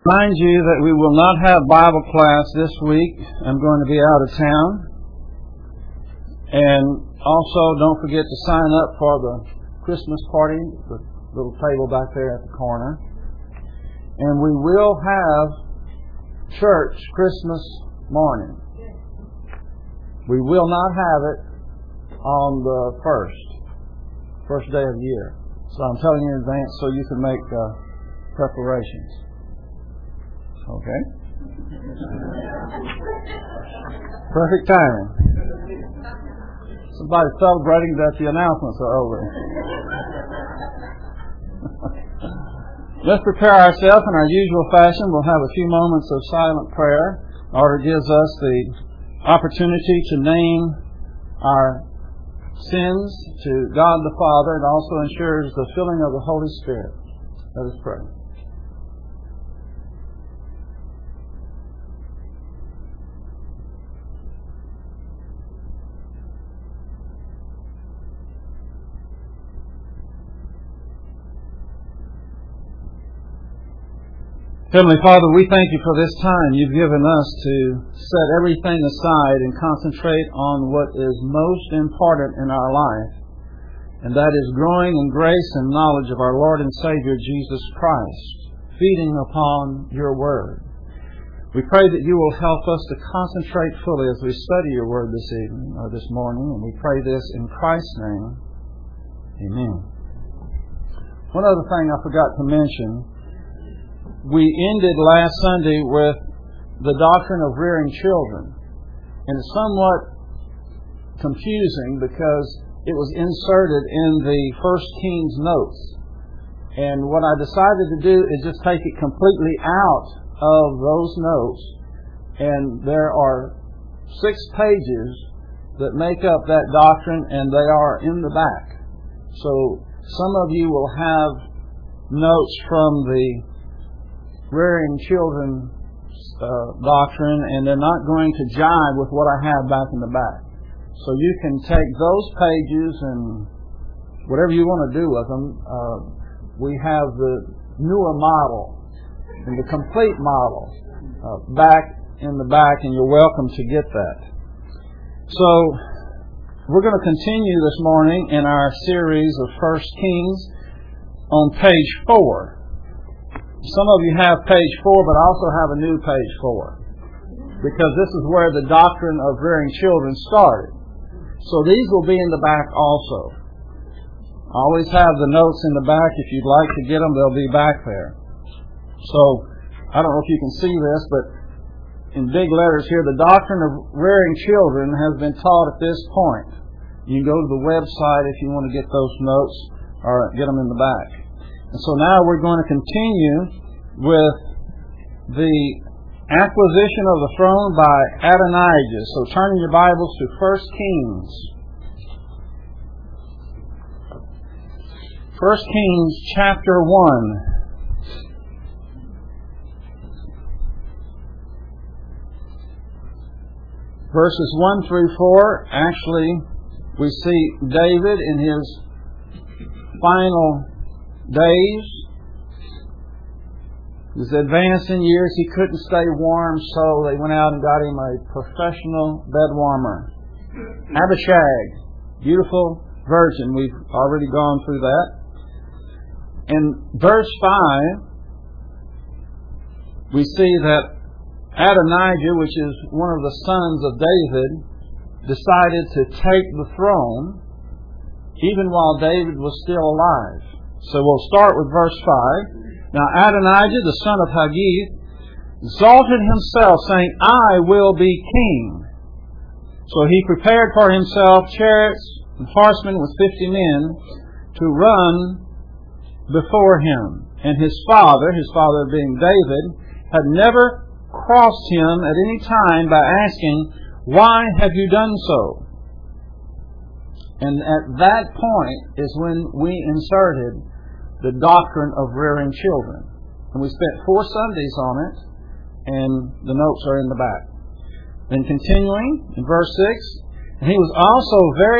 Remind you that we will not have Bible class this week. I'm going to be out of town. And also, don't forget to sign up for the Christmas party, the little table back there at the corner. And we will have church Christmas morning. We will not have it on the first day of the year. So I'm telling you in advance so you can make preparations. Okay? Perfect timing. Somebody's celebrating that the announcements are over. Let's prepare ourselves in our usual fashion. We'll have a few moments of silent prayer. The order gives us the opportunity to name our sins to God the Father and also ensures the filling of the Holy Spirit. Let us pray. Heavenly Father, we thank you for this time you've given us to set everything aside and concentrate on what is most important in our life, and that is growing in grace and knowledge of our Lord and Savior Jesus Christ, feeding upon your Word. We pray that you will help us to concentrate fully as we study your Word this evening or this morning, and we pray this in Christ's name. Amen. One other thing I forgot to mention. We ended last Sunday with the doctrine of rearing children. And it's somewhat confusing because it was inserted in the 1 Kings notes. And what I decided to do is just take it completely out of those notes. And there are 6 pages that make up that doctrine, and they are in the back. So some of you will have notes from the rearing children doctrine, and they're not going to jive with what I have back in the back. So you can take those pages and whatever you want to do with them. We have the newer model and the complete model back in the back, and you're welcome to get that. So we're going to continue this morning in our series of 1 Kings on page 4. Some of you have page 4, but I also have a new page 4, because this is where the doctrine of rearing children started. So these will be in the back also. I always have the notes in the back. If you'd like to get them, they'll be back there. So I don't know if you can see this, but in big letters here, the doctrine of rearing children has been taught at this point. You can go to the website if you want to get those notes or get them in the back. And so now we're going to continue with the acquisition of the throne by Adonijah. So turn in your Bibles to 1 Kings. 1 Kings chapter 1. Verses 1 through 4. Actually, we see David in his final days. His advancing years, he couldn't stay warm, so they went out and got him a professional bed warmer. Abishag, beautiful virgin. We've already gone through that. In verse 5, we see that Adonijah, which is one of the sons of David, decided to take the throne even while David was still alive. So we'll start with verse 5. Now Adonijah, the son of Haggith, exalted himself, saying, I will be king. So he prepared for himself chariots and horsemen with 50 men to run before him. And his father being David, had never crossed him at any time by asking, Why have you done so? And at that point is when we inserted the doctrine of rearing children. And we spent 4 Sundays on it, and the notes are in the back. Then continuing, in verse 6, and he was also very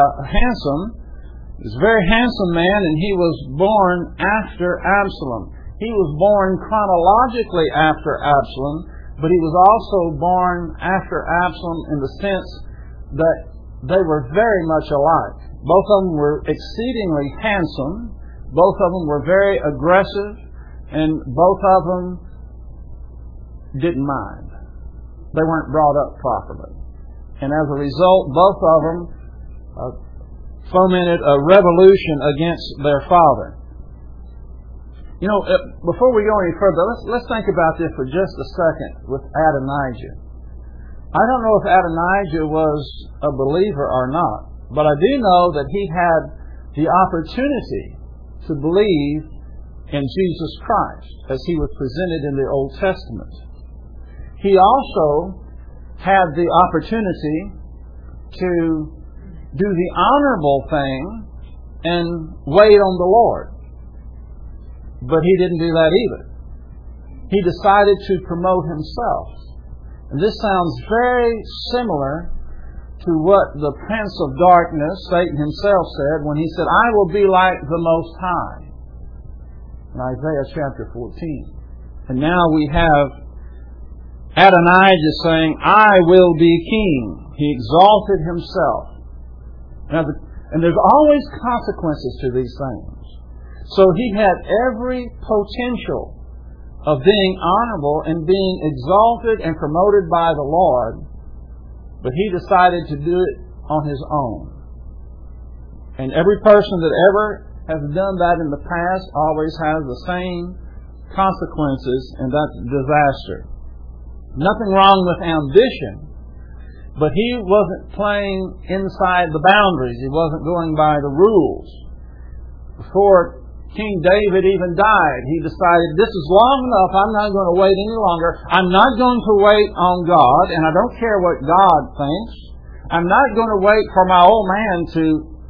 handsome. He was a very handsome man, and he was born after Absalom. he was born chronologically after Absalom, but he was also born after Absalom in the sense that they were very much alike. Both of them were exceedingly handsome. Both of them were very aggressive. And both of them didn't mind. They weren't brought up properly. And as a result, both of them fomented a revolution against their father. You know, before we go any further, let's think about this for just a second with Adonijah. I don't know if Adonijah was a believer or not, but I do know that he had the opportunity to believe in Jesus Christ as he was presented in the Old Testament. He also had the opportunity to do the honorable thing and wait on the Lord. But he didn't do that either. He decided to promote himself. And this sounds very similar to what the Prince of Darkness, Satan himself, said when he said, I will be like the Most High. In Isaiah chapter 14. And now we have Adonijah saying, I will be king. He exalted himself. Now, and there's always consequences to these things. So he had every potential of being honorable and being exalted and promoted by the Lord, but he decided to do it on his own. And every person that ever has done that in the past always has the same consequences, and that's disaster. Nothing wrong with ambition, but he wasn't playing inside the boundaries. He wasn't going by the rules. Before King David even died, he decided, this is long enough, I'm not going to wait any longer. I'm not going to wait on God, and I don't care what God thinks. I'm not going to wait for my old man to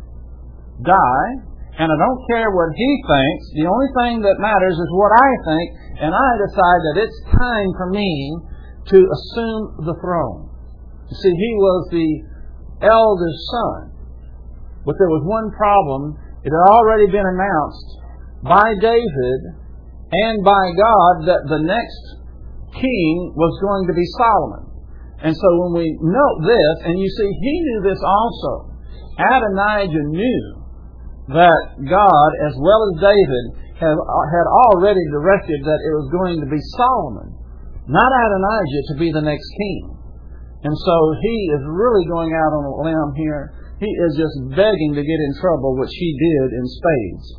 die, and I don't care what he thinks. The only thing that matters is what I think, and I decide that it's time for me to assume the throne. You see, he was the eldest son, but there was one problem. It had already been announced by David and by God that the next king was going to be Solomon. And so when we note this, and you see, he knew this also. Adonijah knew that God, as well as David, had already directed that it was going to be Solomon, not Adonijah, to be the next king. And so he is really going out on a limb here. He is just begging to get in trouble, which he did in spades.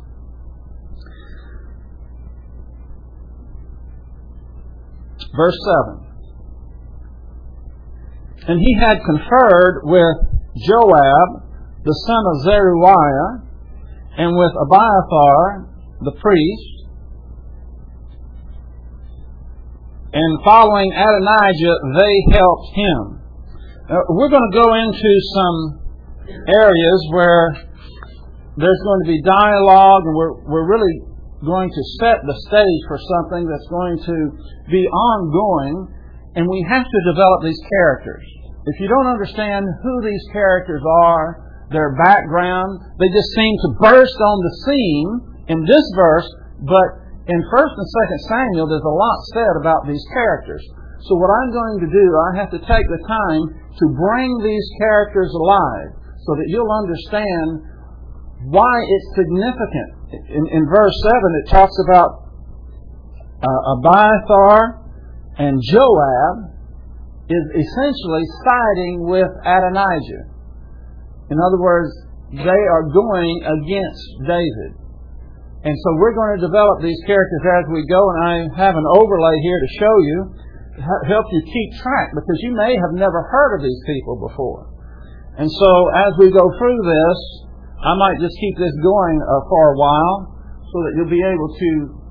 Verse 7. And he had conferred with Joab, the son of Zeruiah, and with Abiathar, the priest. And following Adonijah, they helped him. We're going to go into some areas where there's going to be dialogue, and we're really going to set the stage for something that's going to be ongoing, and we have to develop these characters. If you don't understand who these characters are, their background, they just seem to burst on the scene in this verse, but in 1st and 2nd Samuel, there's a lot said about these characters. So what I'm going to do, I have to take the time to bring these characters alive so that you'll understand why it's significant. In verse 7, it talks about Abiathar and Joab is essentially siding with Adonijah. In other words, they are going against David. And so we're going to develop these characters as we go, and I have an overlay here to show you, to help you keep track, because you may have never heard of these people before. And so as we go through this, I might just keep this going for a while so that you'll be able to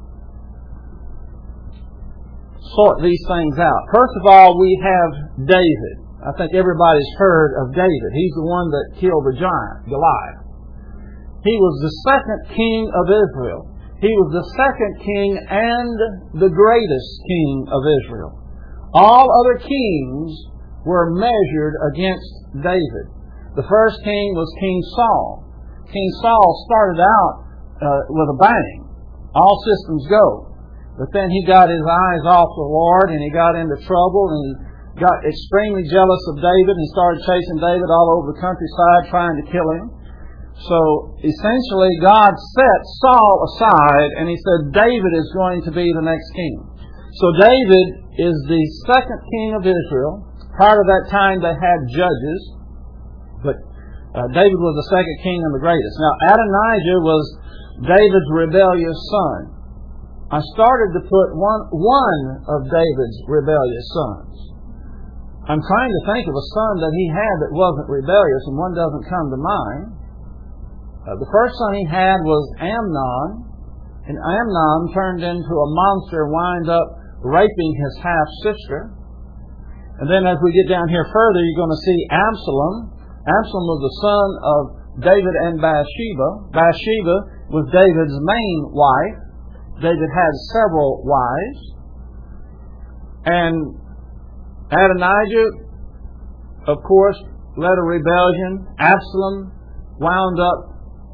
sort these things out. First of all, we have David. I think everybody's heard of David. He's the one that killed the giant, Goliath. He was the second king of Israel. He was the second king and the greatest king of Israel. All other kings were measured against David. The first king was King Saul. King Saul started out with a bang. All systems go. But then he got his eyes off the Lord, and he got into trouble, and he got extremely jealous of David, and started chasing David all over the countryside trying to kill him. So essentially God set Saul aside, and he said David is going to be the next king. So David is the second king of Israel. Prior to that time they had judges, but David was the second king and the greatest. Now Adonijah was David's rebellious son. I started to put one of David's rebellious sons. I'm trying to think of a son that he had that wasn't rebellious, and one doesn't come to mind. The first son he had was Amnon, and Amnon turned into a monster, wound up raping his half-sister. And then as we get down here further, you're going to see Absalom. Absalom was the son of David and Bathsheba. Bathsheba was David's main wife. David had several wives. And Adonijah, of course, led a rebellion. Absalom wound up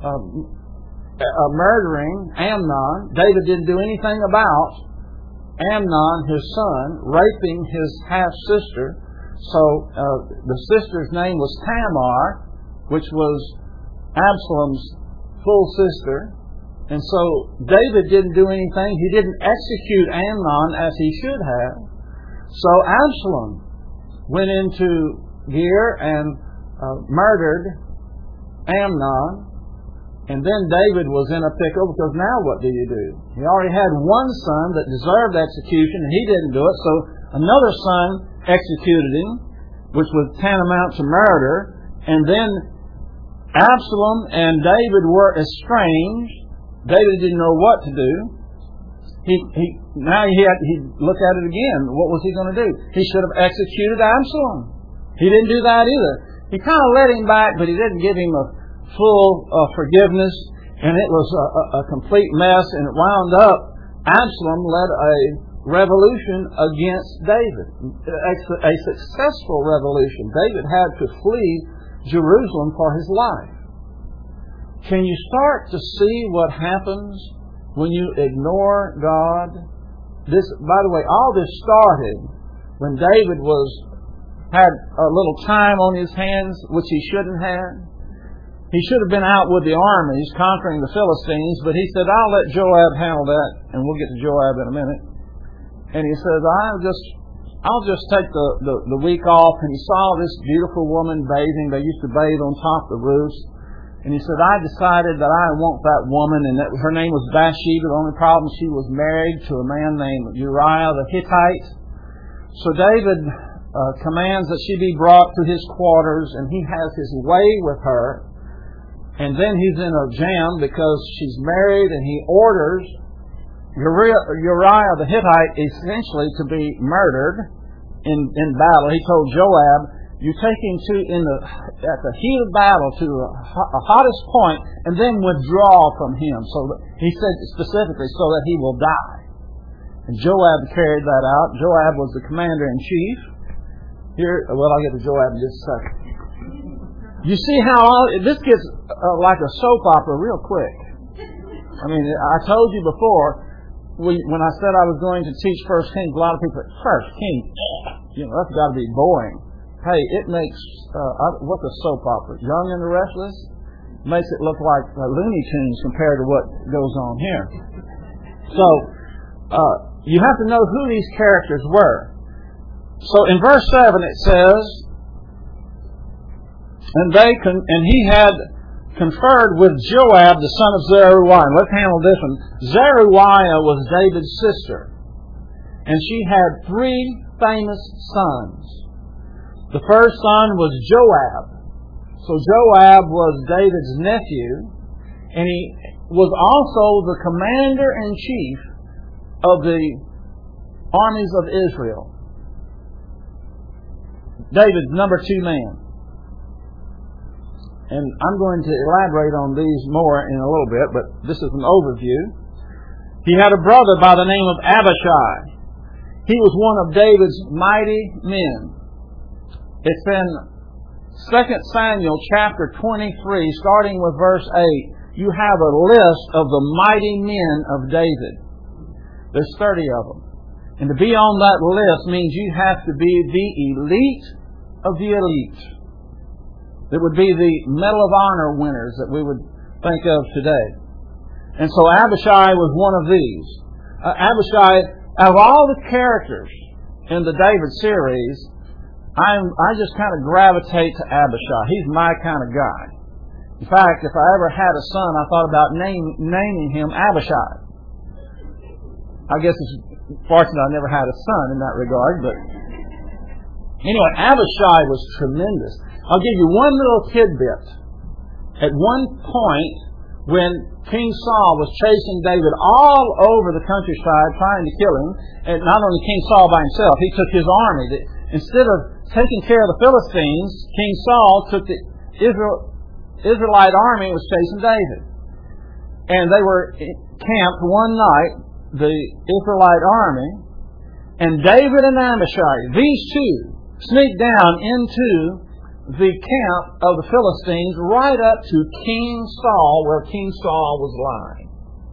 murdering Amnon. David didn't do anything about Amnon, his son, raping his half-sister. So the sister's name was Tamar, which was Absalom's full sister. And so David didn't do anything. He didn't execute Amnon as he should have. So Absalom went into Gerar and murdered Amnon. And then David was in a pickle, because now what do? He already had one son that deserved execution, and he didn't do it. So another son executed him, which was tantamount to murder. And then Absalom and David were estranged. David didn't know what to do. Now he'd look at it again. What was he going to do? He should have executed Absalom. He didn't do that either. He kind of let him back, but he didn't give him a full forgiveness, and it was a complete mess, and it wound up Absalom led a revolution against David, a successful revolution. David had to flee Jerusalem for his life. Can you start to see what happens when you ignore God? This, by the way, all this started when David had a little time on his hands, which he shouldn't have. He should have been out with the armies conquering the Philistines, but he said, I'll let Joab handle that, and we'll get to Joab in a minute. And he says, I'll just take the week off. And he saw this beautiful woman bathing. They used to bathe on top of the roofs. And he said, I decided that I want that woman, and that her name was Bathsheba. The only problem, she was married to a man named Uriah the Hittite. So David commands that she be brought to his quarters, and he has his way with her. And then he's in a jam because she's married, and he orders Uriah the Hittite essentially to be murdered in battle. He told Joab, you take him at the heat of battle to the hottest point, and then withdraw from him. So he said specifically, so that he will die. And Joab carried that out. Joab was the commander-in-chief. I'll get to Joab in just a second. You see how this gets like a soap opera real quick. I mean, I told you before, when I said I was going to teach 1 Kings, a lot of people said, 1 Kings, that's got to be boring. Hey, it makes, what's a soap opera? Young and the Restless? Makes it look like Looney Tunes compared to what goes on here. So, you have to know who these characters were. So in verse 7 it says, and he had conferred with Joab, the son of Zeruiah. Let's handle this one. Zeruiah was David's sister, and she had 3 famous sons. The first son was Joab. So Joab was David's nephew, and he was also the commander-in-chief of the armies of Israel. David's number 2 man. And I'm going to elaborate on these more in a little bit, but this is an overview. He had a brother by the name of Abishai. He was one of David's mighty men. It's in 2 Samuel chapter 23, starting with verse 8. You have a list of the mighty men of David. There's 30 of them. And to be on that list means you have to be the elite of the elite. It would be the Medal of Honor winners that we would think of today. And so Abishai was one of these. Abishai, of all the characters in the David series, I just kind of gravitate to Abishai. He's my kind of guy. In fact, if I ever had a son, I thought about naming him Abishai. I guess it's fortunate I never had a son in that regard, but anyway, Abishai was tremendous. I'll give you one little tidbit. At one point, when King Saul was chasing David all over the countryside trying to kill him, and not only King Saul by himself, he took his army. Instead of taking care of the Philistines, King Saul took the Israelite army and was chasing David. And they were camped one night, the Israelite army, and David and Abishai, these two, sneaked down into the camp of the Philistines right up to King Saul, where King Saul was lying.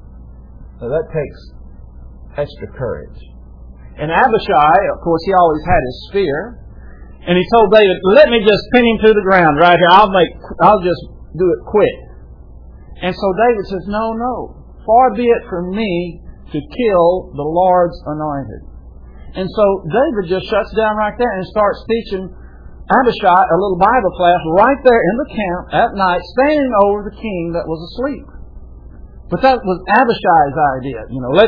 Now that takes extra courage. And Abishai, of course, he always had his spear, and he told David, "Let me just pin him to the ground right here. I'll just do it quick." And so David says, "No. Far be it from me to kill the Lord's anointed." And so David just shuts down right there and starts teaching Abishai a little Bible class right there in the camp at night, standing over the king that was asleep. But that was Abishai's idea.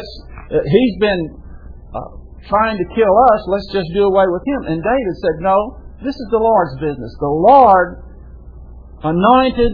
He's been trying to kill us. Let's just do away with him. And David said, "No, this is the Lord's business. The Lord anointed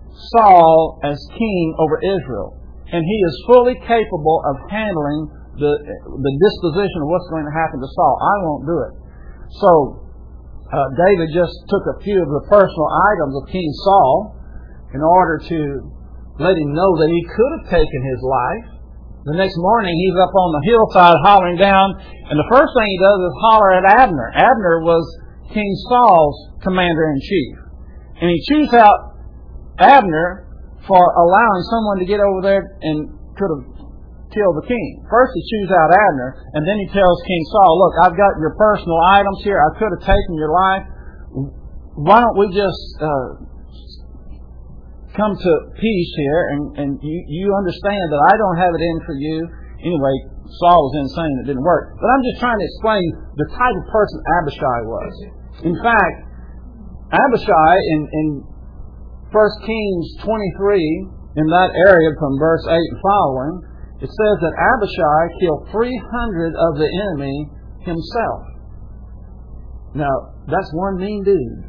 Saul as king over Israel, and he is fully capable of handling the disposition of what's going to happen to Saul. I won't do it." So David just took a few of the personal items of King Saul in order to let him know that he could have taken his life. The next morning he's up on the hillside hollering down, and the first thing he does is holler at Abner. Abner was King Saul's commander-in-chief. And he chews out Abner for allowing someone to get over there and could have killed the king. First he chews out Abner, and then he tells King Saul, "Look, I've got your personal items here. I could have taken your life. Why don't we just come to peace here, and you understand that I don't have it in for you." Anyway, Saul was insane. It didn't work. But I'm just trying to explain the type of person Abishai was. In fact, Abishai in 1 Kings 23, in that area from verse 8 and following, it says that Abishai killed 300 of the enemy himself. Now, that's one mean dude.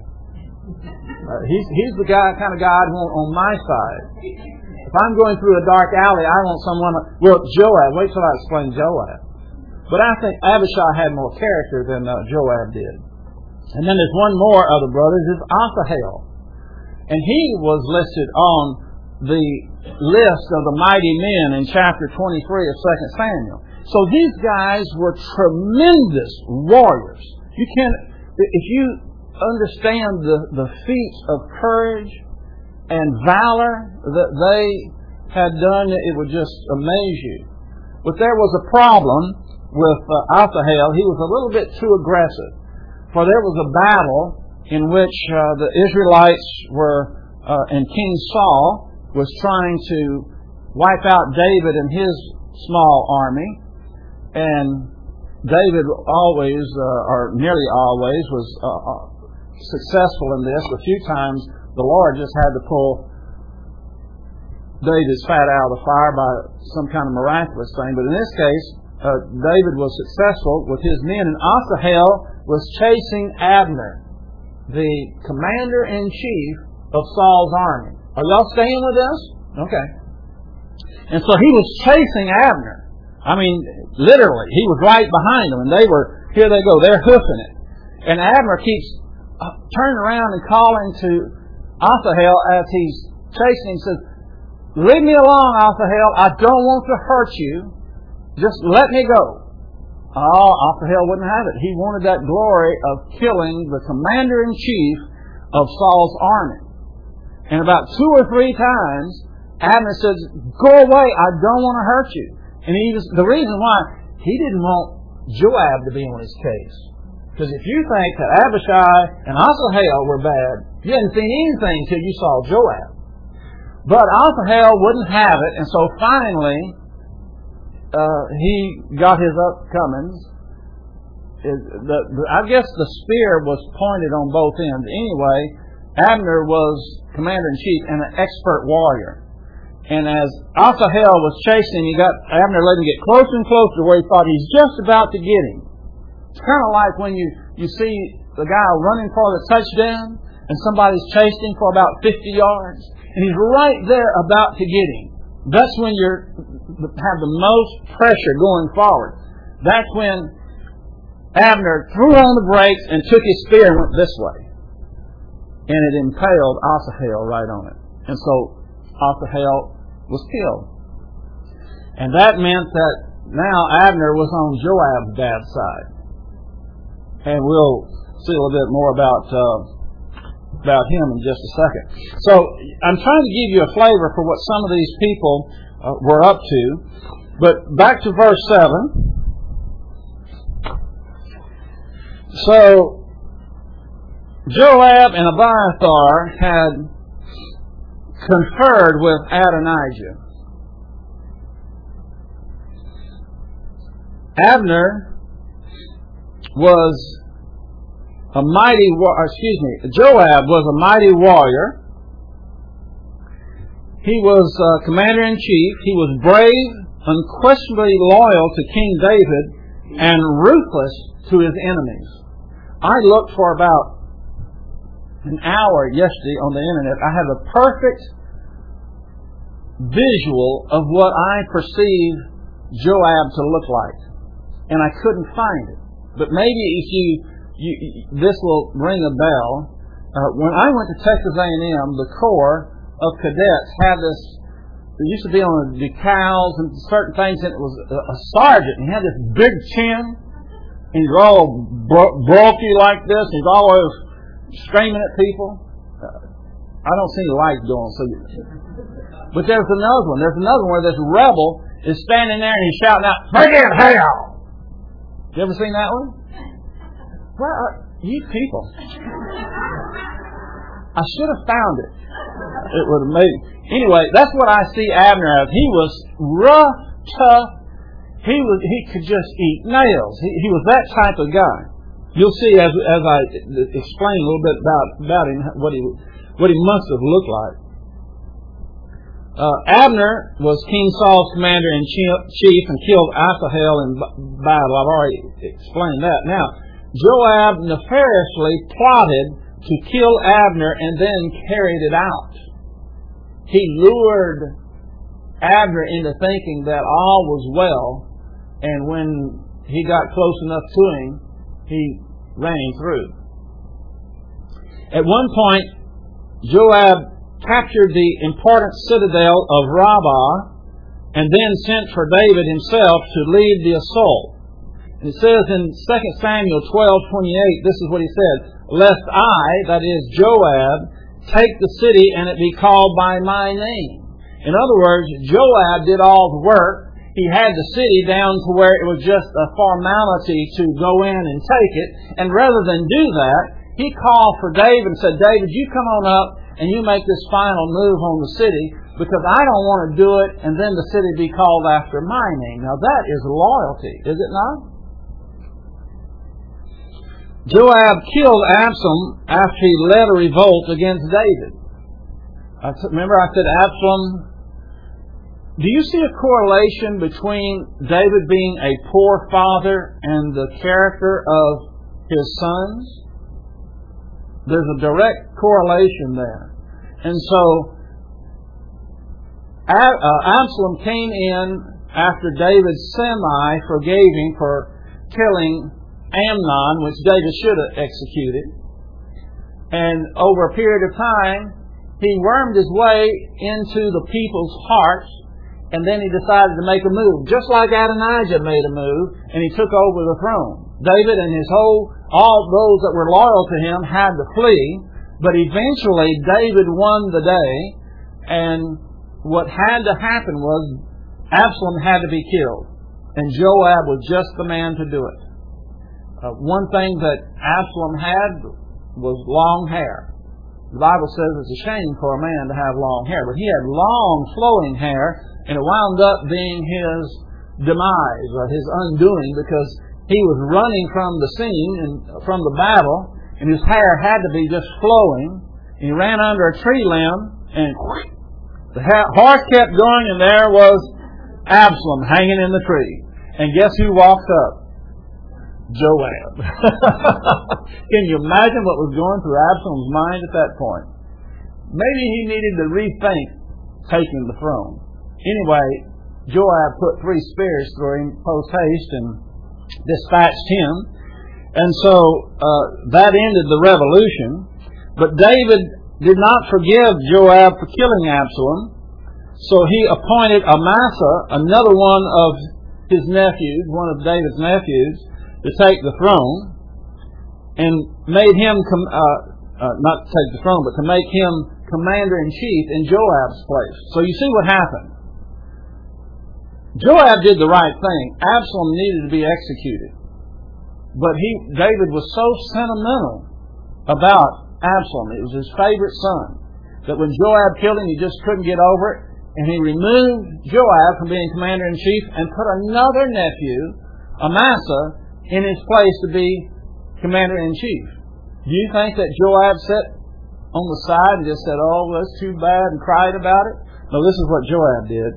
He's the kind of guy I want on my side. If I'm going through a dark alley, I want someone... Well, Joab. Wait till I explain Joab. But I think Abishai had more character than Joab did. And then there's one more of the brothers, is Asahel. And he was listed on the list of the mighty men in chapter 23 of 2 Samuel. So these guys were tremendous warriors. You can't... If you understand the feats of courage and valor that they had done, it would just amaze you. But there was a problem with Asahel. He was a little bit too aggressive. For there was a battle in which the Israelites were, and King Saul was trying to wipe out David and his small army. And David always, or nearly always, was successful in this. A few times the Lord just had to pull David's fat out of the fire by some kind of miraculous thing. But in this case, David was successful with his men, and Asahel was chasing Abner, the commander-in-chief of Saul's army. Are y'all staying with us? Okay. And so he was chasing Abner. I mean, literally, he was right behind them, and here they go, they're hoofing it. And Abner keeps turning around and calling to Asahel as he's chasing him, says, "Leave me alone, Asahel. I don't want to hurt you. Just let me go." Oh, Asahel wouldn't have it. He wanted that glory of killing the commander-in-chief of Saul's army. And about 2 or 3 times, Abner says, "Go away. I don't want to hurt you." And the reason why, he didn't want Joab to be on his case. Because if you think that Abishai and Asahel were bad, you hadn't seen anything until you saw Joab. But Asahel wouldn't have it, and so finally, he got his upcomings. I guess the spear was pointed on both ends. Anyway, Abner was commander-in-chief and an expert warrior. And as Asahel was chasing him, Abner let him get closer and closer to where he thought he's just about to get him. It's kind of like when you see the guy running for the touchdown and somebody's chased him for about 50 yards and he's right there about to get him. That's when you have the most pressure going forward. That's when Abner threw on the brakes and took his spear and went this way. And it impaled Asahel right on it. And so Asahel was killed. And that meant that now Abner was on Joab's bad side. And we'll see a little bit more about him in just a second. So I'm trying to give you a flavor for what some of these people were up to. But back to verse 7. So Joab and Abiathar had conferred with Adonijah. Abner was a mighty, Joab was a mighty warrior. He was commander-in-chief. He was brave, unquestionably loyal to King David, and ruthless to his enemies. I looked for about an hour yesterday on the internet. I have a perfect visual of what I perceive Joab to look like. And I couldn't find it. But maybe if this will ring a bell. When I went to Texas A&M, the Corps of Cadets had this, it used to be on the decals and certain things, and it was a sergeant, and he had this big chin, and he's all bulky like this, and he's always screaming at people. I don't see the lights going, but there's another one. There's another one where this rebel is standing there and he's shouting out, "Forget hell!" You ever seen that one? Where are you people? I should have found it. It would have made it. Anyway, that's what I see Abner as. He was rough, tough. He could just eat nails. He was that type of guy. You'll see as I explain a little bit about him what he must have looked like. Abner was King Saul's commander-in-chief and killed Asahel in battle. I've already explained that. Now, Joab nefariously plotted to kill Abner and then carried it out. He lured Abner into thinking that all was well, and when he got close enough to him, he ran him through. At one point, Joab captured the important citadel of Rabbah and then sent for David himself to lead the assault. And it says in 2 Samuel 12:28, this is what he said, "Lest I," that is Joab, "take the city and it be called by my name." In other words, Joab did all the work. He had the city down to where it was just a formality to go in and take it. And rather than do that, he called for David and said, "David, you come on up and you make this final move on the city, because I don't want to do it and then the city be called after my name." Now that is loyalty, is it not? Joab killed Absalom after he led a revolt against David. Remember I said Absalom. Do you see a correlation between David being a poor father and the character of his sons? There's a direct correlation there. And so Absalom came in after David semi-forgave him for killing Amnon, which David should have executed. And over a period of time, he wormed his way into the people's hearts, and then he decided to make a move, just like Adonijah made a move, and he took over the throne. David and all those that were loyal to him had to flee, but eventually David won the day, and what had to happen was Absalom had to be killed, and Joab was just the man to do it. One thing that Absalom had was long hair. The Bible says it's a shame for a man to have long hair, but he had long, flowing hair, and it wound up being his demise or his undoing, because he was running from the scene and from the battle, and his hair had to be just flowing. And he ran under a tree limb, and the horse kept going, and there was Absalom hanging in the tree. And guess who walked up? Joab. Can you imagine what was going through Absalom's mind at that point? Maybe he needed to rethink taking the throne. Anyway, Joab put 3 spears through him post haste and dispatched him. And so that ended the revolution. But David did not forgive Joab for killing Absalom. So he appointed Amasa, another one of his nephews, one of David's nephews, to take the throne, and made him, not to take the throne, but to make him commander-in-chief in Joab's place. So you see what happened. Joab did the right thing. Absalom needed to be executed. But David was so sentimental about Absalom. It was his favorite son, that when Joab killed him, he just couldn't get over it. And he removed Joab from being commander-in-chief and put another nephew, Amasa, in his place to be commander-in-chief. Do you think that Joab sat on the side and just said, "Oh, that's too bad," and cried about it? No, this is what Joab did.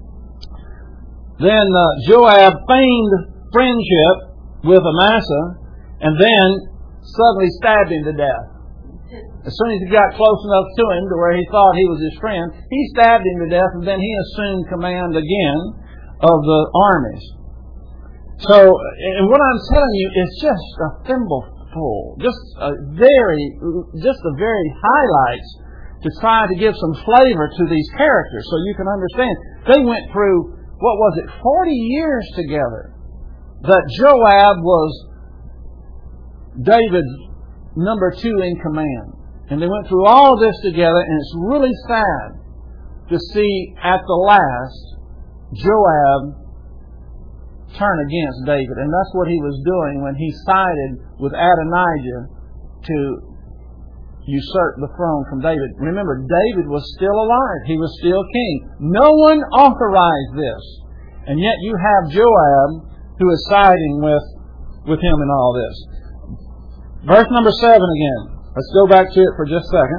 Then Joab feigned friendship with Amasa, and then suddenly stabbed him to death. As soon as he got close enough to him to where he thought he was his friend, he stabbed him to death, and then he assumed command again of the armies. So, and what I'm telling you is just a thimbleful, just the very highlights to try to give some flavor to these characters so you can understand. They went through, 40 years together, that Joab was David's number 2 in command. And they went through all this together, and it's really sad to see at the last Joab turn against David. And that's what he was doing when he sided with Adonijah to usurp the throne from David. Remember, David was still alive. He was still king. No one authorized this. And yet you have Joab who is siding with him in all this. Verse number 7 again. Let's go back to it for just a second.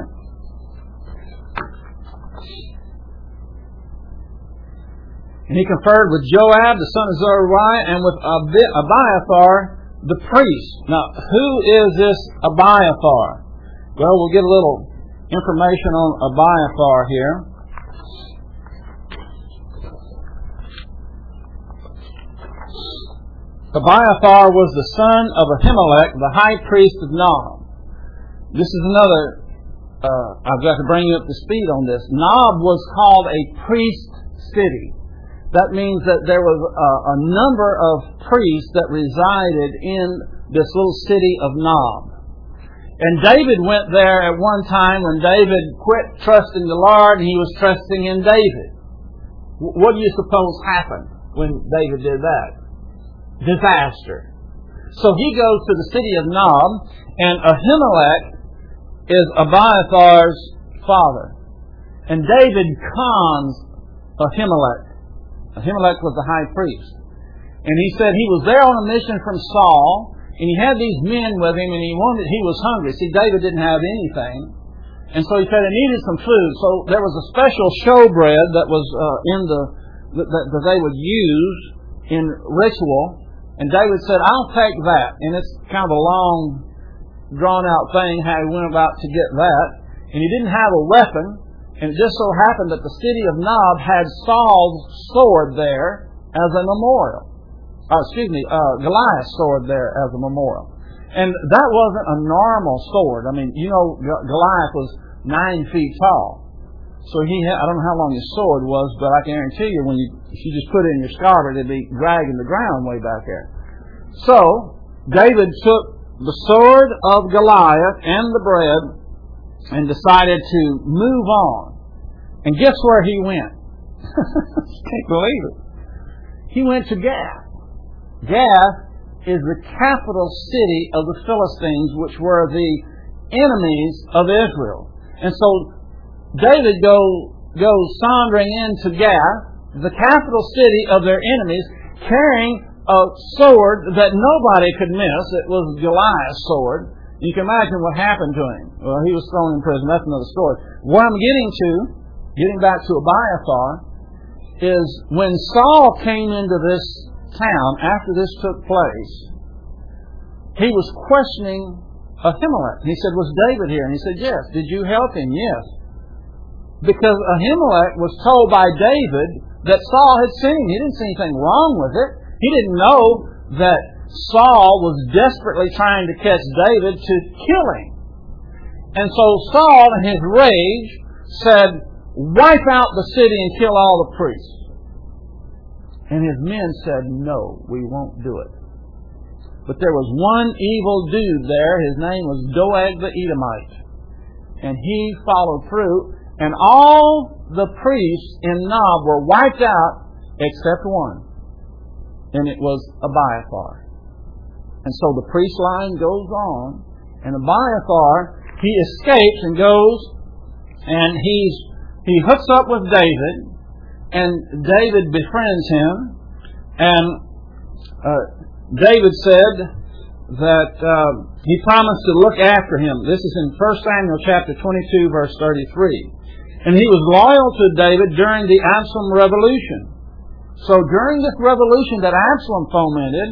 And he conferred with Joab, the son of Zeruiah, and with Abiathar, the priest. Now, who is this Abiathar? Well, we'll get a little information on Abiathar here. Abiathar was the son of Ahimelech, the high priest of Nob. This is another, I've got to bring you up to speed on this. Nob was called a priest city. That means that there was a number of priests that resided in this little city of Nob. And David went there at one time when David quit trusting the Lord and he was trusting in David. What do you suppose happened when David did that? Disaster. So he goes to the city of Nob, and Ahimelech is Abiathar's father. And David cons Ahimelech. Ahimelech was the high priest. And he said he was there on a mission from Saul, and he had these men with him, and he was hungry. See, David didn't have anything. And so he said he needed some food. So there was a special showbread that was that they would use in ritual. And David said, "I'll take that." And it's kind of a long, drawn-out thing how he went about to get that. And he didn't have a weapon. And it just so happened that the city of Nob had Saul's sword there as a memorial. Goliath's sword there as a memorial. And that wasn't a normal sword. I mean, you know, Goliath was 9 feet tall. So I don't know how long his sword was, but I can guarantee you if you just put it in your scabbard, it'd be dragging the ground way back there. So, David took the sword of Goliath and the bread and decided to move on. And guess where he went? Can't believe it. he went to Gath. Gath is the capital city of the Philistines, which were the enemies of Israel. And so David goes sauntering into Gath, the capital city of their enemies, carrying a sword that nobody could miss. It was Goliath's sword. You can imagine what happened to him. Well, he was thrown in prison. That's another story. What I'm getting back to Abiathar, is when Saul came into this town after this took place, he was questioning Ahimelech. He said, "Was David here?" And he said, "Yes." "Did you help him?" "Yes." Because Ahimelech was told by David that Saul had seen him. He didn't see anything wrong with it. He didn't know that Saul was desperately trying to catch David to kill him. And so Saul, in his rage, said, "Wipe out the city and kill all the priests." And his men said, "No, we won't do it." But there was one evil dude there. His name was Doeg the Edomite. And he followed through. And all the priests in Nob were wiped out except one. And it was Abiathar. And so the priest line goes on. And Abiathar, he escapes and goes. And he hooks up with David. And David befriends him. And David said that he promised to look after him. This is in 1 Samuel chapter 22, verse 33. And he was loyal to David during the Absalom revolution. So during this revolution that Absalom fomented,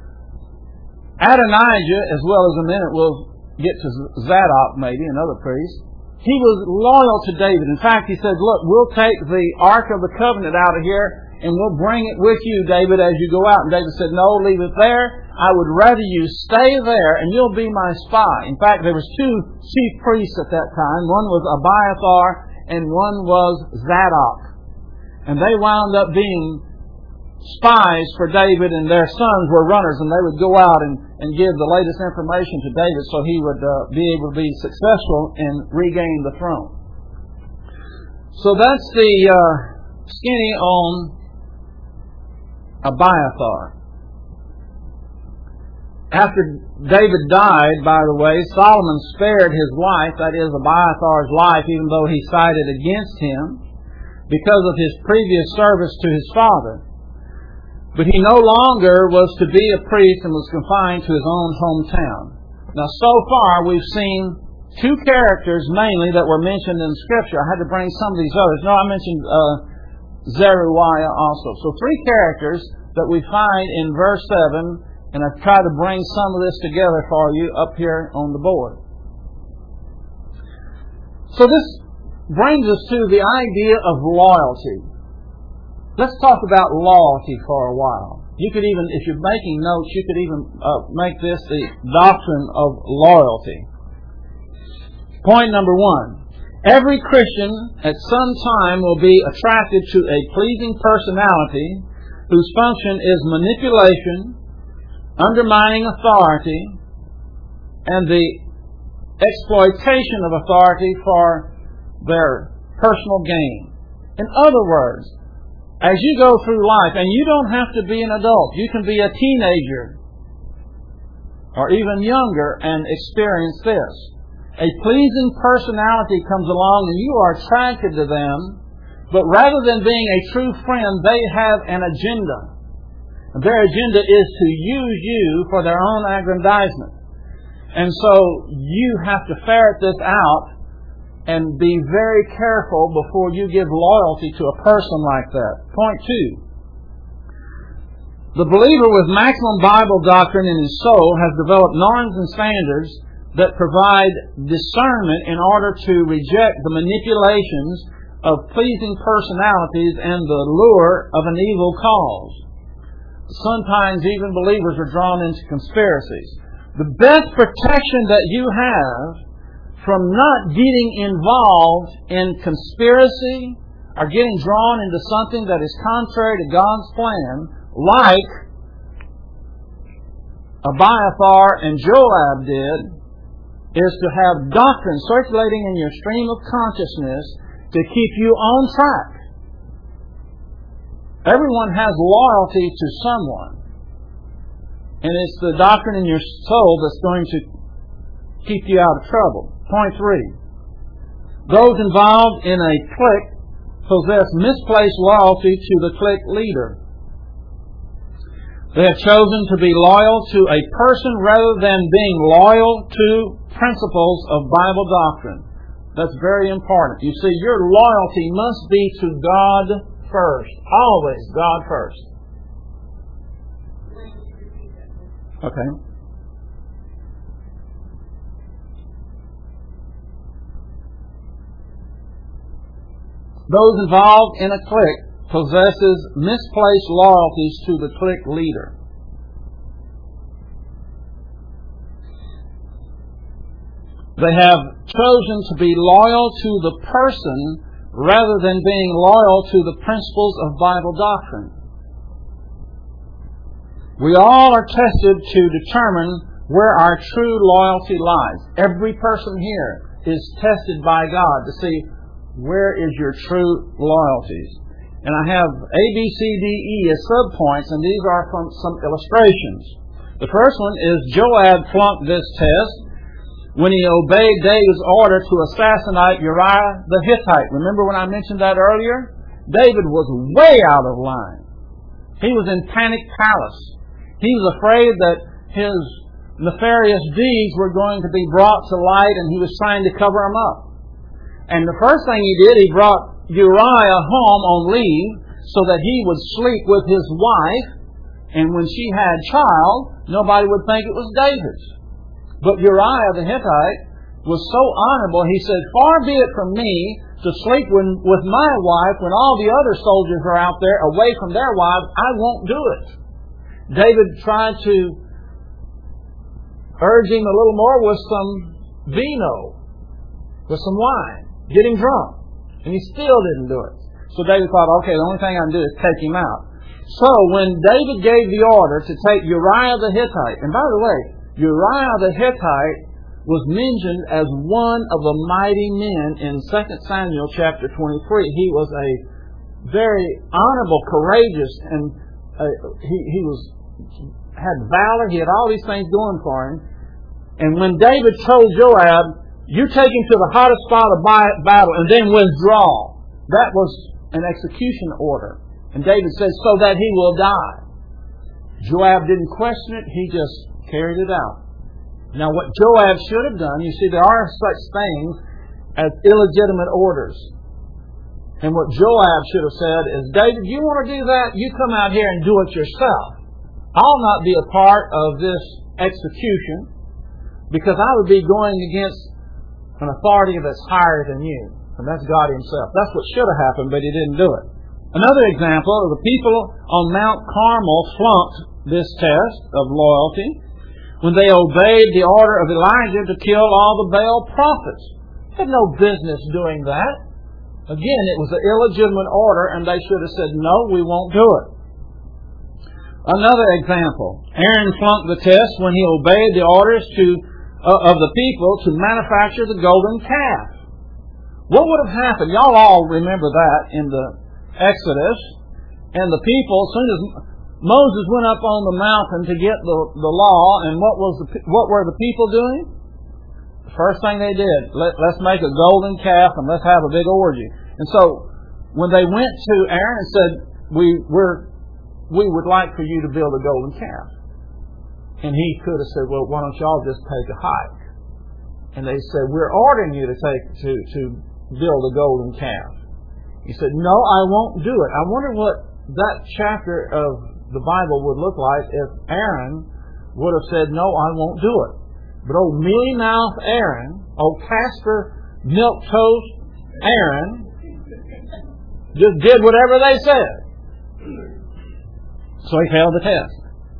Adonijah, as well as a minute we'll get to Zadok maybe, another priest, he was loyal to David. In fact, he said, "Look, we'll take the Ark of the Covenant out of here and we'll bring it with you, David, as you go out." And David said, "No, leave it there. I would rather you stay there and you'll be my spy." In fact, there was two chief priests at that time. One was Abiathar and one was Zadok. And they wound up being spies for David, and their sons were runners, and they would go out and give the latest information to David so he would be able to be successful and regain the throne. So that's the skinny on Abiathar. After David died, by the way, Solomon spared his wife, that is Abiathar's life, even though he sided against him because of his previous service to his father. But he no longer was to be a priest and was confined to his own hometown. Now, so far, we've seen two characters mainly that were mentioned in Scripture. I had to bring some of these others. No, I mentioned Zeruiah also. So three characters that we find in verse 7, and I've tried to bring some of this together for you up here on the board. So this brings us to the idea of loyalty. Let's talk about loyalty for a while. You could even, if you're making notes, you could even make this the doctrine of loyalty. Point number 1. Every Christian at some time will be attracted to a pleasing personality whose function is manipulation, undermining authority, and the exploitation of authority for their personal gain. In other words, as you go through life, and you don't have to be an adult, you can be a teenager or even younger and experience this. A pleasing personality comes along and you are attracted to them, but rather than being a true friend, they have an agenda. Their agenda is to use you for their own aggrandizement. And so you have to ferret this out and be very careful before you give loyalty to a person like that. Point 2. The believer with maximum Bible doctrine in his soul has developed norms and standards that provide discernment in order to reject the manipulations of pleasing personalities and the lure of an evil cause. Sometimes even believers are drawn into conspiracies. The best protection that you have from not getting involved in conspiracy or getting drawn into something that is contrary to God's plan, like Abiathar and Joab did, is to have doctrine circulating in your stream of consciousness to keep you on track. Everyone has loyalty to someone. And it's the doctrine in your soul that's going to keep you out of trouble. Point 3. Those involved in a clique possess misplaced loyalty to the clique leader. They have chosen to be loyal to a person rather than being loyal to principles of Bible doctrine. That's very important. You see, your loyalty must be to God first. Always God first. Okay. Those involved in a clique possesses misplaced loyalties to the clique leader. They have chosen to be loyal to the person rather than being loyal to the principles of Bible doctrine. We all are tested to determine where our true loyalty lies. Every person here is tested by God to see where is your true loyalties. And I have A, B, C, D, E as subpoints, and these are from some illustrations. The first one is Joab flunked this test when he obeyed David's order to assassinate Uriah the Hittite. Remember when I mentioned that earlier? David was way out of line. He was in panic palace. He was afraid that his nefarious deeds were going to be brought to light, and he was trying to cover them up. And the first thing he did, he brought Uriah home on leave so that he would sleep with his wife, and when she had child, nobody would think it was David's. But Uriah the Hittite was so honorable, he said, "Far be it from me to sleep with my wife when all the other soldiers are out there away from their wives. I won't do it." David tried to urge him a little more with some vino, with some wine, get him drunk. And he still didn't do it. So David thought, okay, the only thing I can do is take him out. So when David gave the order to take Uriah the Hittite, and by the way, Uriah the Hittite was mentioned as one of the mighty men in 2 Samuel chapter 23. He was a very honorable, courageous, and he had valor. He had all these things going for him. And when David told Joab, "You take him to the hottest spot of battle and then withdraw," that was an execution order. And David said, "So that he will die." Joab didn't question it. He just carried it out. Now what Joab should have done, you see, there are such things as illegitimate orders. And what Joab should have said is, "David, you want to do that? You come out here and do it yourself. I'll not be a part of this execution because I would be going against an authority that's higher than you." And that's God Himself. That's what should have happened, but He didn't do it. Another example, the people on Mount Carmel flunked this test of loyalty when they obeyed the order of Elijah to kill all the Baal prophets. They had no business doing that. Again, it was an illegitimate order, and they should have said, "No, we won't do it." Another example, Aaron flunked the test when he obeyed the orders of the people to manufacture the golden calf. What would have happened? Y'all all remember that in the Exodus. And the people, as soon as Moses went up on the mountain to get the law, and what were the people doing? The first thing they did, let's make a golden calf and let's have a big orgy. And so when they went to Aaron and said, we would like for you to build a golden calf. And he could have said, "Well, why don't y'all just take a hike?" And they said, "We're ordering you to build a golden calf." He said, "No, I won't do it." I wonder what that chapter of the Bible would look like if Aaron would have said, "No, I won't do it." But old mealy mouth Aaron, old Casper milk toast Aaron, just did whatever they said. So he failed the test.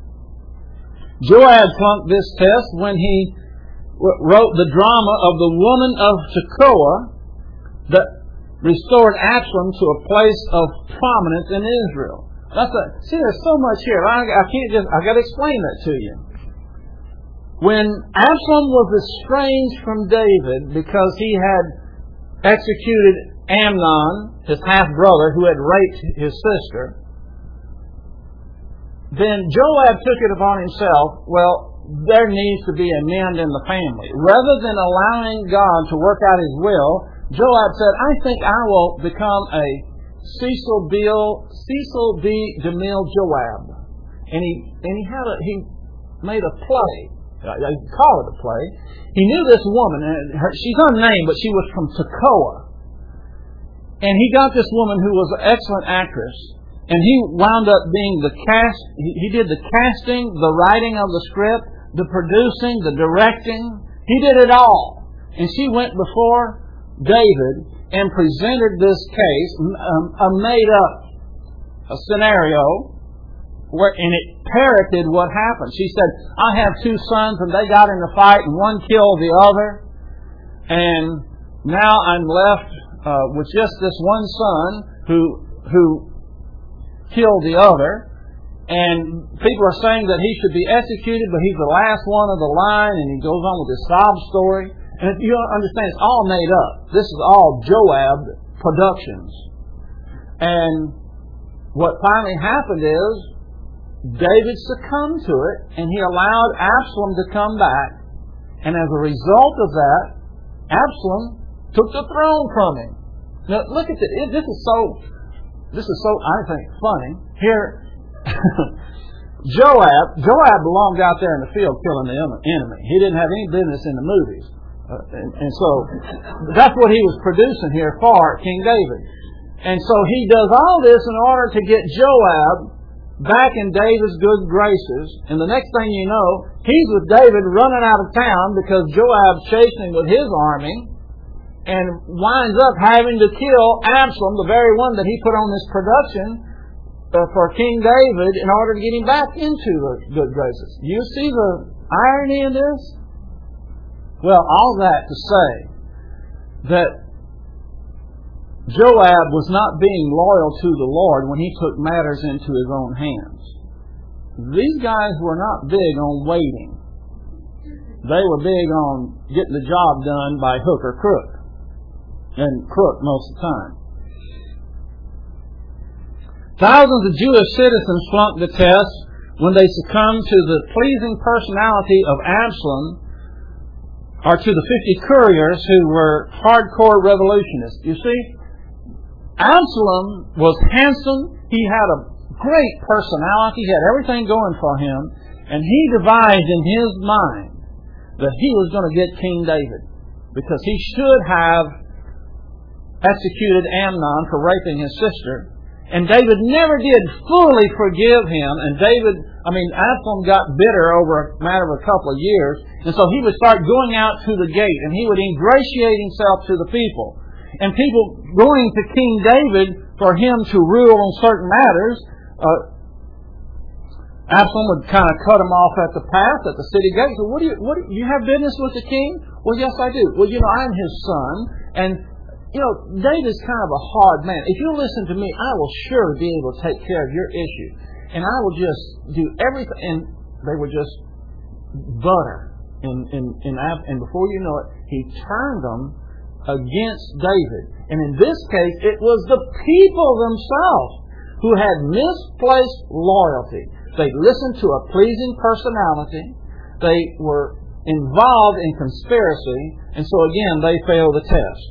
Joab flunked this test when he wrote the drama of the woman of Tekoa that restored Absalom to a place of prominence in Israel. See, there's so much here. I got to explain that to you. When Absalom was estranged from David because he had executed Amnon, his half-brother, who had raped his sister, then Joab took it upon himself, well, there needs to be a mend in the family. Rather than allowing God to work out His will, Joab said, I think I will become a Cecil B. DeMille Joab. And he made a play. I call it a play. He knew this woman, and she's unnamed, but she was from Tekoa. And he got this woman who was an excellent actress, and he wound up being he did the casting, the writing of the script, the producing, the directing. He did it all. And she went before David and presented this case, made up a scenario, and it parroted what happened. She said, I have two sons and they got in a fight and one killed the other. And now I'm left with just this one son who killed the other. And people are saying that he should be executed, but he's the last one of the line. And he goes on with this sob story. And you understand, it's all made up. This is all Joab Productions. And what finally happened is, David succumbed to it, and he allowed Absalom to come back. And as a result of that, Absalom took the throne from him. Now, look at this. This is so, I think, funny. Here, Joab belonged out there in the field killing the enemy. He didn't have any business in the movies. And so, that's what he was producing here for King David. And so he does all this in order to get Joab back in David's good graces. And the next thing you know, he's with David running out of town because Joab's chasing with his army and winds up having to kill Absalom, the very one that he put on this production for King David in order to get him back into the good graces. Do you see the irony in this? Well, all that to say that Joab was not being loyal to the Lord when he took matters into his own hands. These guys were not big on waiting. They were big on getting the job done by hook or crook. And crook most of the time. Thousands of Jewish citizens flunked the test when they succumbed to the pleasing personality of Absalom, or to the 50 couriers who were hardcore revolutionists. You see, Absalom was handsome. He had a great personality. He had everything going for him. And he devised in his mind that he was going to get King David, because he should have executed Amnon for raping his sister. And David never did fully forgive him. And Absalom got bitter over a matter of a couple of years. And so he would start going out to the gate and he would ingratiate himself to the people. And people going to King David for him to rule on certain matters, Absalom would kind of cut him off at the path, at the city gate. So, you have business with the king? Well, yes, I do. Well, I'm his son, and David's kind of a hard man. If you listen to me, I will sure be able to take care of your issue. And I will just do everything. And they were just butter. And before you know it, he turned them against David. And in this case, it was the people themselves who had misplaced loyalty. They listened to a pleasing personality. They were involved in conspiracy. And so again, they failed the test.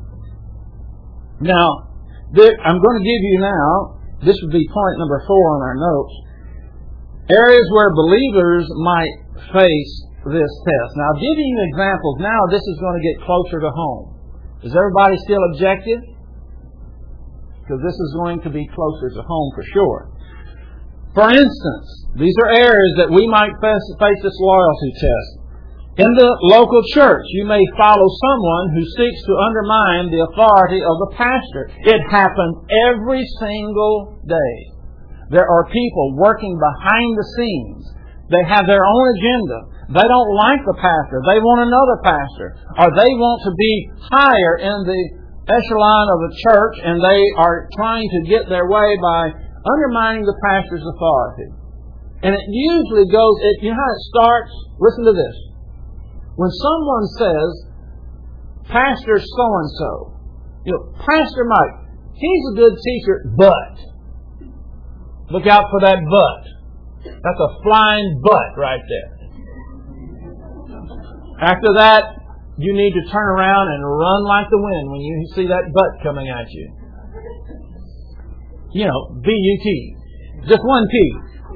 Now, I'm going to give you now, this would be point number 4 on our notes, areas where believers might face this test. Now, I'll give you examples. Now, this is going to get closer to home. Is everybody still objective? Because this is going to be closer to home for sure. For instance, these are areas that we might face this loyalty test. In the local church, you may follow someone who seeks to undermine the authority of the pastor. It happens every single day. There are people working behind the scenes. They have their own agenda. They don't like the pastor. They want another pastor. Or they want to be higher in the echelon of the church, and they are trying to get their way by undermining the pastor's authority. And it usually goes, you know how it starts? Listen to this. When someone says, Pastor so-and-so, Pastor Mike, he's a good teacher, but, look out for that but. That's a flying butt right there. After that, you need to turn around and run like the wind when you see that butt coming at you. You know, B-U-T. Just one T.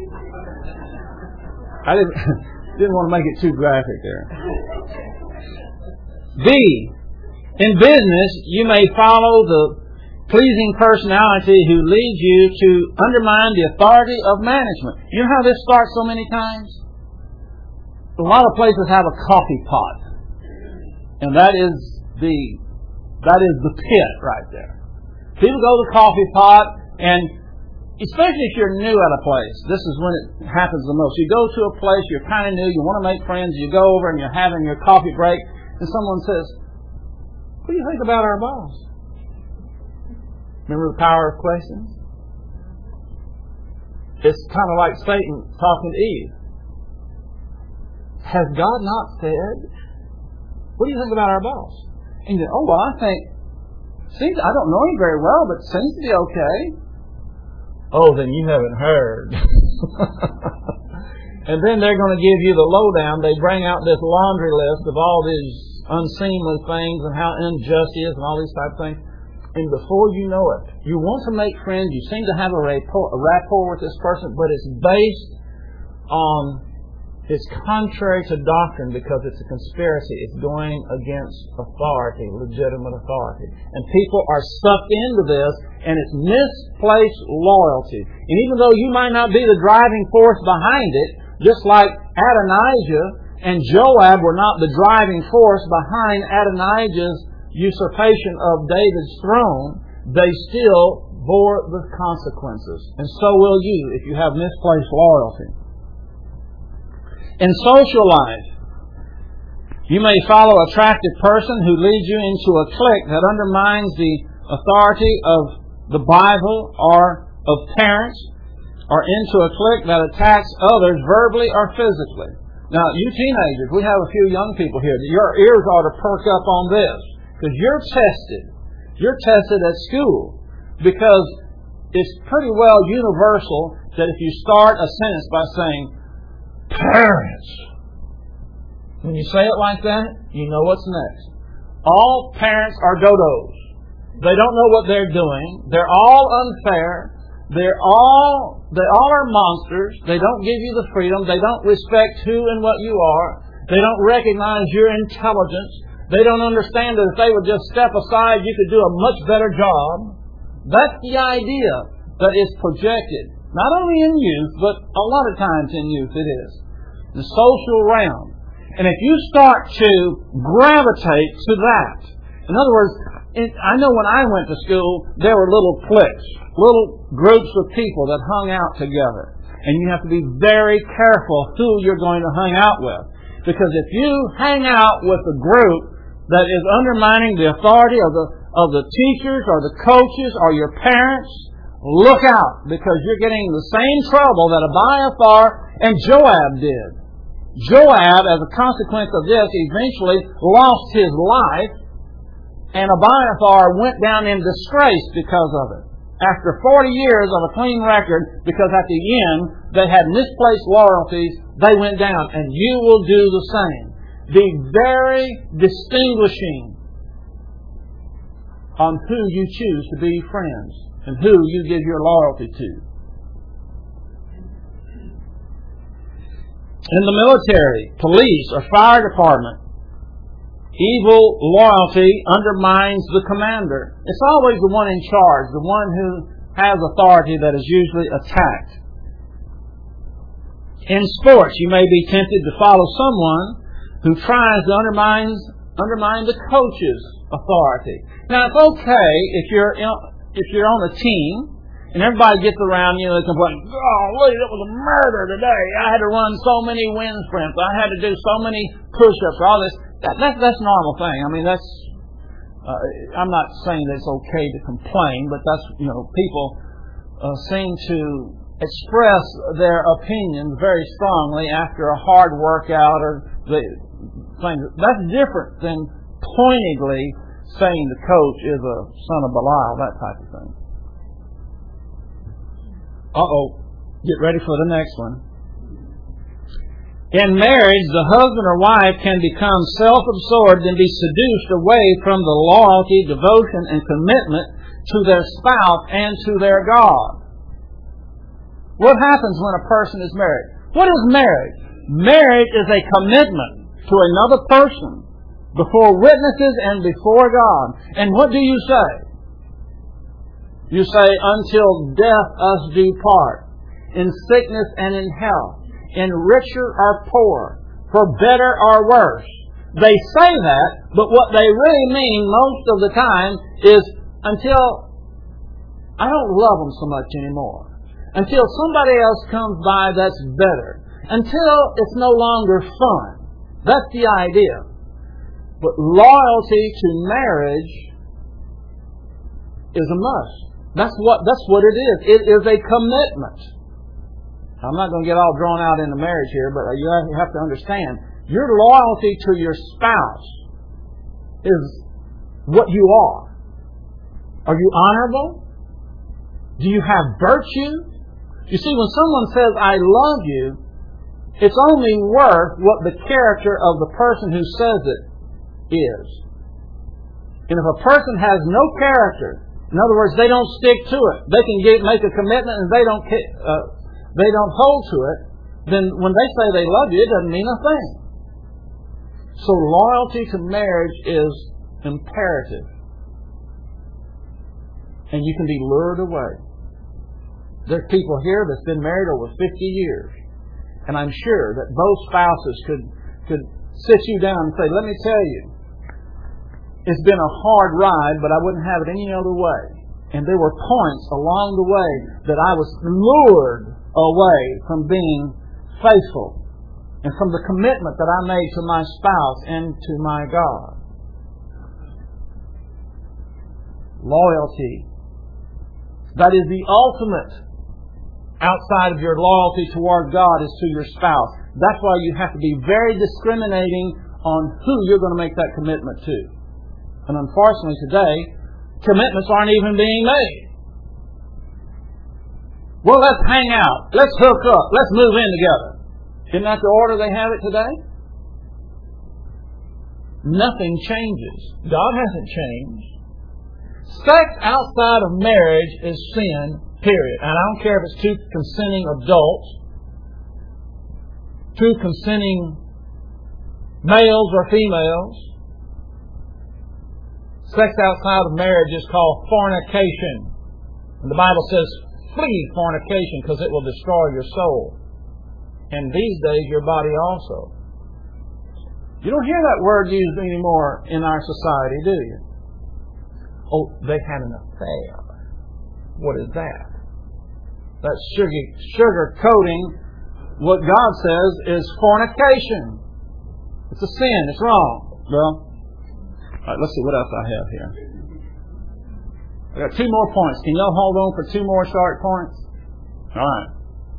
I didn't want to make it too graphic there. B. In business, you may follow the pleasing personality who leads you to undermine the authority of management. You know how this starts so many times? A lot of places have a coffee pot. And that is the pit right there. People go to the coffee pot, and especially if you're new at a place, this is when it happens the most. You go to a place, you're kind of new, you want to make friends, you go over and you're having your coffee break, and someone says, "What do you think about our boss?" Remember the power of questions? It's kind of like Satan talking to Eve. Has God not said, "What do you think about our boss?" And you say, "Oh, well, I don't know him very well, but seems to be okay." Oh, then you haven't heard. And then they're going to give you the lowdown. They bring out this laundry list of all these unseemly things and how unjust he is and all these type of things. And before you know it, you want to make friends. You seem to have a rapport with this person, but it's based on, it's contrary to doctrine because it's a conspiracy. It's going against authority, legitimate authority. And people are sucked into this, and it's misplaced loyalty. And even though you might not be the driving force behind it, just like Adonijah and Joab were not the driving force behind Adonijah's usurpation of David's throne, they still bore the consequences. And so will you if you have misplaced loyalty. In social life, you may follow an attractive person who leads you into a clique that undermines the authority of the Bible or of parents, or into a clique that attacks others verbally or physically. Now, you teenagers, we have a few young people here. Your ears ought to perk up on this. Because you're tested. You're tested at school. Because it's pretty well universal that if you start a sentence by saying, "Parents," when you say it like that, you know what's next. All parents are dodos. They don't know what they're doing. They're all unfair. They all are monsters. They don't give you the freedom. They don't respect who and what you are. They don't recognize your intelligence. They don't understand that if they would just step aside, you could do a much better job. That's the idea that is projected. Not only in youth, but a lot of times in youth it is. The social realm. And if you start to gravitate to that, in other words, I know when I went to school, there were little cliques, little groups of people that hung out together. And you have to be very careful who you're going to hang out with. Because if you hang out with a group that is undermining the authority of the teachers or the coaches or your parents, look out, because you're getting the same trouble that Abiathar and Joab did. Joab, as a consequence of this, eventually lost his life, and Abiathar went down in disgrace because of it. After 40 years of a clean record, because at the end they had misplaced loyalties, they went down, and you will do the same. Be very distinguishing on who you choose to be friends and who you give your loyalty to. In the military, police, or fire department, evil loyalty undermines the commander. It's always the one in charge, the one who has authority that is usually attacked. In sports, you may be tempted to follow someone who tries to undermine the coach's authority. Now, it's okay if you're on a team and everybody gets around you and complain, "Golly, it was a murder today. I had to run so many wind sprints. I had to do so many push-ups." All this. That's a normal thing. I mean, I'm not saying that it's okay to complain, but that's, people seem to express their opinions very strongly after a hard workout or things. That's different than pointedly saying the coach is a son of Belial, that type of thing. Get ready for the next one. In marriage, the husband or wife can become self-absorbed and be seduced away from the loyalty, devotion, and commitment to their spouse and to their God. What happens when a person is married? What is marriage? Marriage is a commitment to another person before witnesses and before God. And what do you say? You say, until death us do part, in sickness and in health, in richer or poor, for better or worse. They say that, but what they really mean most of the time is until I don't love them so much anymore. Until somebody else comes by that's better. Until it's no longer fun. That's the idea. But loyalty to marriage is a must. That's what it is. It is a commitment. I'm not going to get all drawn out into marriage here, but you have to understand, your loyalty to your spouse is what you are. Are you honorable? Do you have virtue? You see, when someone says, I love you, it's only worth what the character of the person who says it is. And if a person has no character, in other words, they don't stick to it, they can make a commitment and they don't hold to it, then when they say they love you, it doesn't mean a thing. So loyalty to marriage is imperative. And you can be lured away. There's people here that's been married over 50 years. And I'm sure that both spouses could sit you down and say, let me tell you, it's been a hard ride, but I wouldn't have it any other way. And there were points along the way that I was lured away from being faithful and from the commitment that I made to my spouse and to my God. Loyalty. That is the ultimate. Outside of your loyalty toward God is to your spouse. That's why you have to be very discriminating on who you're going to make that commitment to. And unfortunately today, commitments aren't even being made. Well, let's hang out. Let's hook up. Let's move in together. Isn't that the order they have it today? Nothing changes. God hasn't changed. Sex outside of marriage is sin, period. And I don't care if it's two consenting adults, two consenting males or females. Sex outside of marriage is called fornication. And the Bible says, flee fornication because it will destroy your soul. And these days, your body also. You don't hear that word used anymore in our society, do you? Oh, they had an affair. What is that? That's sugar coating what God says is fornication. It's a sin. It's wrong. Well, all right, let's see what else I have here. I got 2 more points. Can y'all hold on for 2 more short points? All right.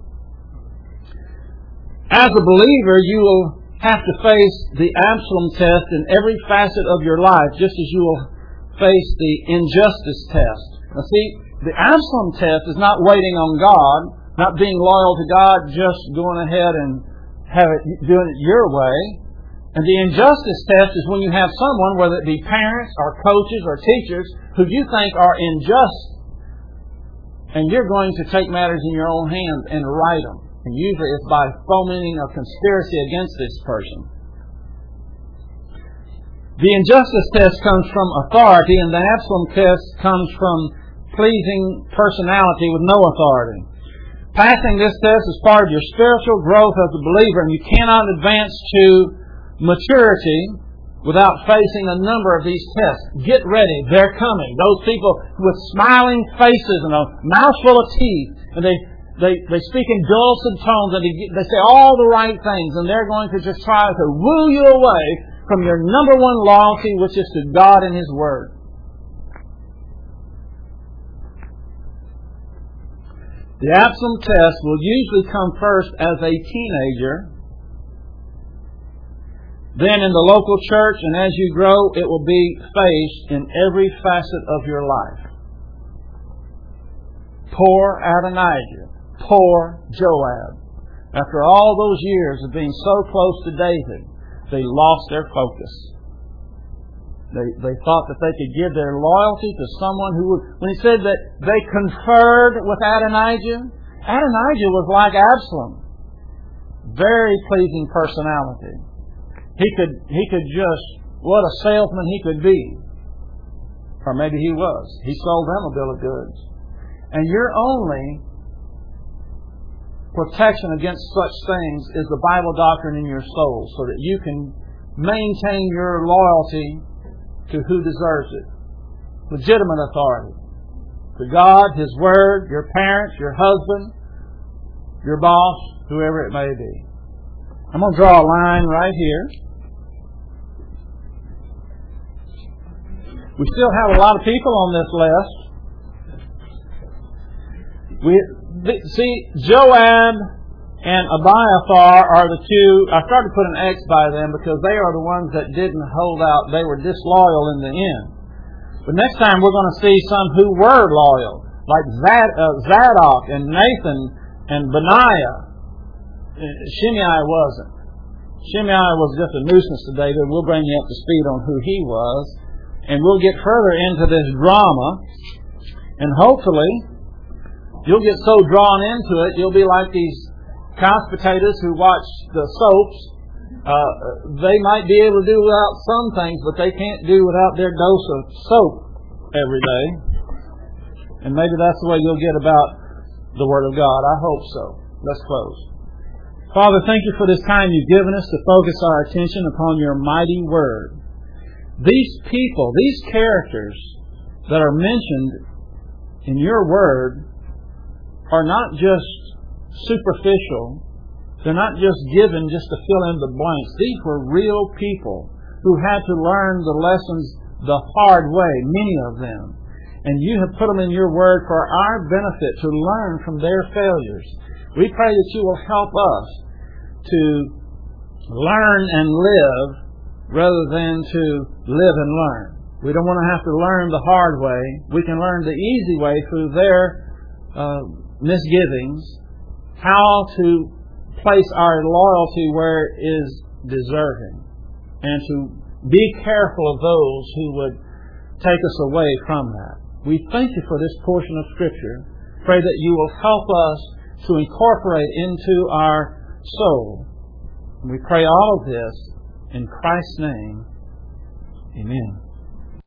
As a believer, you will have to face the Absalom test in every facet of your life, just as you will face the injustice test. Now see, the Absalom test is not waiting on God, not being loyal to God, just going ahead and doing it your way. And the injustice test is when you have someone, whether it be parents or coaches or teachers, who you think are unjust, and you're going to take matters in your own hands and right them. And usually it's by fomenting a conspiracy against this person. The injustice test comes from authority, and the Absalom test comes from pleasing personality with no authority. Passing this test is part of your spiritual growth as a believer, and you cannot advance to maturity without facing a number of these tests. Get ready. They're coming. Those people with smiling faces and a mouthful of teeth, and they speak in dulcet tones, and they say all the right things, and they're going to just try to woo you away from your number one loyalty, which is to God and His Word. The Absalom test will usually come first as a teenager. Then in the local church, and as you grow, it will be faced in every facet of your life. Poor Adonijah. Poor Joab. After all those years of being so close to David, they lost their focus. They thought that they could give their loyalty to someone who would... When he said that they conferred with Adonijah, Adonijah was like Absalom. Very pleasing personality. He could just... What a salesman he could be. Or maybe he was. He sold them a bill of goods. And your only protection against such things is the Bible doctrine in your soul, so that you can maintain your loyalty to who deserves it. Legitimate authority. To God, His Word, your parents, your husband, your boss, whoever it may be. I'm going to draw a line right here. We still have a lot of people on this list. See, Joab and Abiathar are the two. I started to put an X by them because they are the ones that didn't hold out. They were disloyal in the end. But next time we're going to see some who were loyal, like Zadok and Nathan and Benaiah. Shimei wasn't. Shimei was just a nuisance to David. We'll bring you up to speed on who he was. And we'll get further into this drama. And hopefully, you'll get so drawn into it, you'll be like these couch potatoes who watch the soaps. They might be able to do without some things, but they can't do without their dose of soap every day. And maybe that's the way you'll get about the Word of God. I hope so. Let's close. Father, thank you for this time you've given us to focus our attention upon your mighty Word. These people, these characters that are mentioned in your Word are not just superficial. They're not just given just to fill in the blanks. These were real people who had to learn the lessons the hard way, many of them. And you have put them in your Word for our benefit to learn from their failures. We pray that you will help us to learn and live rather than to live and learn. We don't want to have to learn the hard way. We can learn the easy way through their misgivings, how to place our loyalty where it is deserving, and to be careful of those who would take us away from that. We thank you for this portion of Scripture. Pray that you will help us to incorporate into our soul. And we pray all of this in Christ's name. Amen.